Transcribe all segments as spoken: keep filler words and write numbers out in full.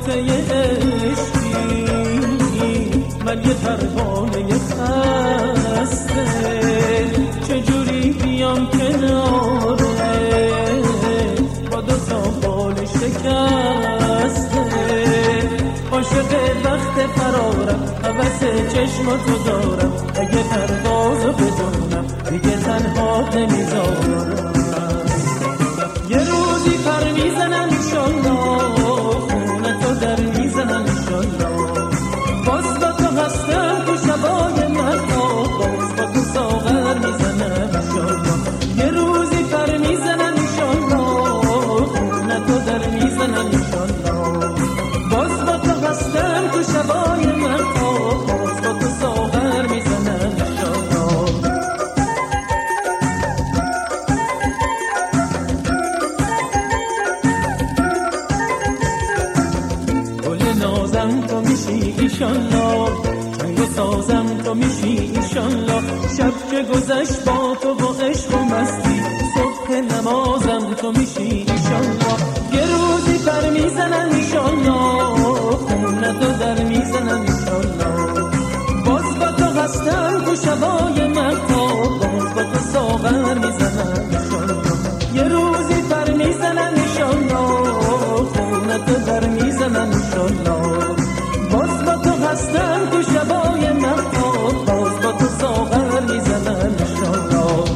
نقطه عشقی، من یه پروانه خسته، چجوری بیام کناره با دو تا بال شکسته. عاشق وقت فرارم، هوس چشماتو دارم، اگه پروازو بدونم دیگه تنها نمیذارم. یه روزی پر میزنم انشالله، خونه تو در میزنم انشالله، باز با تو هستم تو شبای مهتاب، باز با تو ساغر میزنم انشالله. یه روزی پر میزنم انشالله، خونه تو در میزنم انشالله، باز با تو هستم تو شبای مهتاب، باز با تو ساغر میزنم انشالله. نازم تو میشی ایشالله، چنگ و سازم تو میشی ایشالله، شب که گذشت با تو و عشق و مستی، صبح نمازم تو میشی ایشالله. یه روزی پر میزنم ایشالله، خونه تو در میزنم ایشالله، باز با تو هستم تو شبای مهتاب، باز با تو ساغر میزنم ایشالله. یه روزی پر میزنم ایشالله، خونه تو در میزنم ایشالله، باز با تو هستم تو شبای مهتاب، باز با تو ساغر میزنم ایشالله.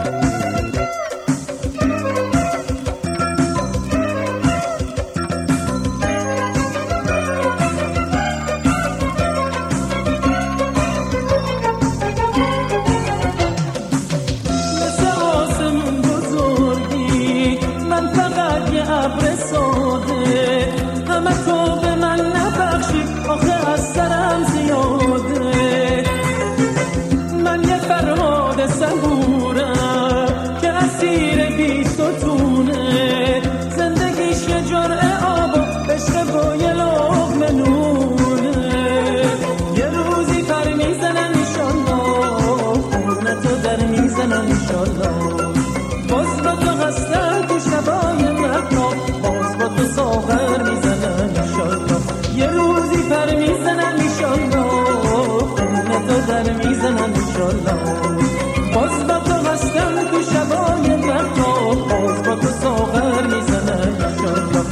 مثل آسمون بزرگی، من فقط یه ابر ساده، همه تو به من نبخشی آخه از سرم زیاده. من یه فرهاد صبورم که اسیر بی ستونه، زندگیش یه جرعه آب و عشق و یه لقمه نونه. یه روزی پر میزنم ایشالله، خونه تو در میزنم ایشالله، باز با تو هستم تو شبای مهتاب، باز با تو ساغر میزنم ایشالله. یه روزی پر میزنم ایشالله، خونه تو در میزنم ایشالله، باز با تو هستم تو شبای مهتاب، باز با تو ساغر میزنم ایشالله.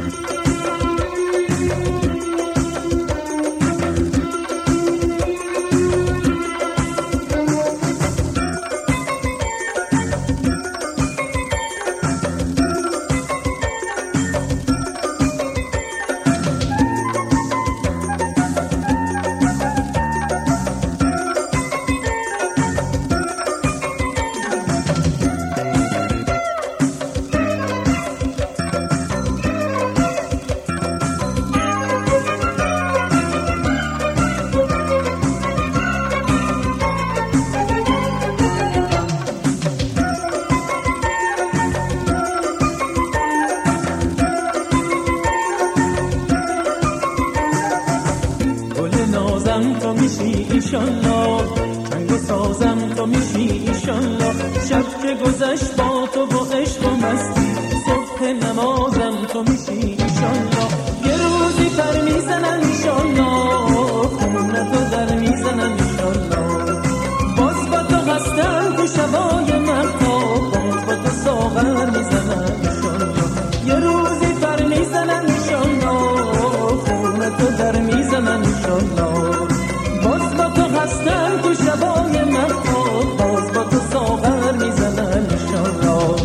تو میشی ایشالله، چنگ و سازم تو میشی ایشالله، شب که گذشت با تو و عشق و مستی، صبح نمازم تو میشی ایشالله. یه روزی پر میزنم ایشالله، خونه تو در میزنم ایشالله، باز با تو هستم تو شبای مهتاب، باز با تو ساغر میزنم ایشالله. یه روزی پر میزنم ایشالله، خونه تو در میزنم ایشالله، باز با تو هستم تو شبای مهتاب، باز با تو ساغر میزنم ایشالله.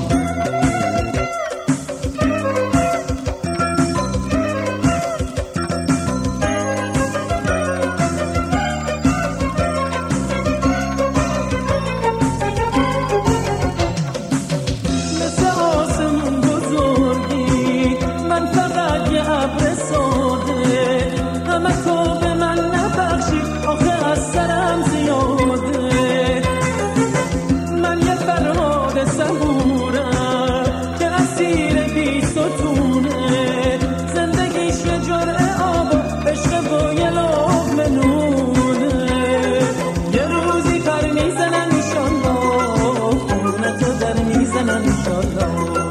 مثل آسمون بزرگی، من فقط یه ابر ساده، همه تو به من نبخشی آخه از سرم زیاده. من یه فرهاد صبورم که اسیر بی ستونه، زندگیش یه جرعه آب و عشق و یه لقمه نونه. یه روزی پر میزنم ایشالله، خونه تو در میزنم ایشالله،